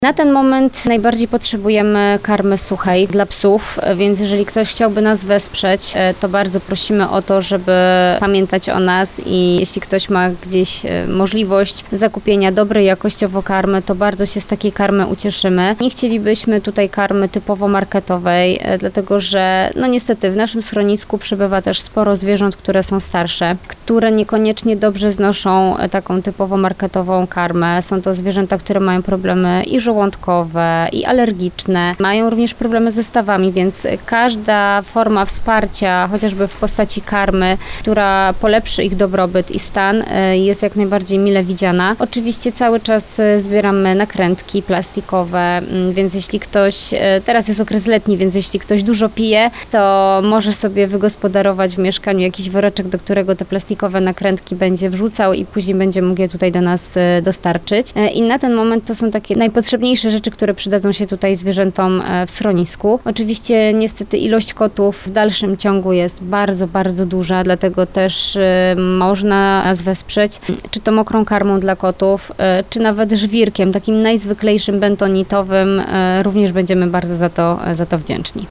Na ten moment najbardziej potrzebujemy karmy suchej dla psów, więc jeżeli ktoś chciałby nas wesprzeć, to bardzo prosimy o to, żeby pamiętać o nas i jeśli ktoś ma gdzieś możliwość zakupienia dobrej jakościowo karmy, to bardzo się z takiej karmy ucieszymy. Nie chcielibyśmy tutaj karmy typowo marketowej, dlatego że niestety w naszym schronisku przybywa też sporo zwierząt, które są starsze, które niekoniecznie dobrze znoszą taką typowo marketową karmę. Są to zwierzęta, które mają problemy i żołądkowe, i alergiczne. Mają również problemy ze stawami, więc każda forma wsparcia, chociażby w postaci karmy, która polepszy ich dobrobyt i stan, jest jak najbardziej mile widziana. Oczywiście cały czas zbieramy nakrętki plastikowe, więc jeśli ktoś, teraz jest okres letni, więc jeśli ktoś dużo pije, to może sobie wygospodarować w mieszkaniu jakiś woreczek, do którego te plastikowe nakrętki będzie wrzucał i później będzie mógł je tutaj do nas dostarczyć. I na ten moment to są takie najpotrzebniejsze rzeczy, które przydadzą się tutaj zwierzętom w schronisku. Oczywiście niestety ilość kotów w dalszym ciągu jest bardzo, bardzo duża, dlatego też można nas wesprzeć, czy to mokrą karmą dla kotów, czy nawet żwirkiem, takim najzwyklejszym bentonitowym. Również będziemy bardzo za to wdzięczni.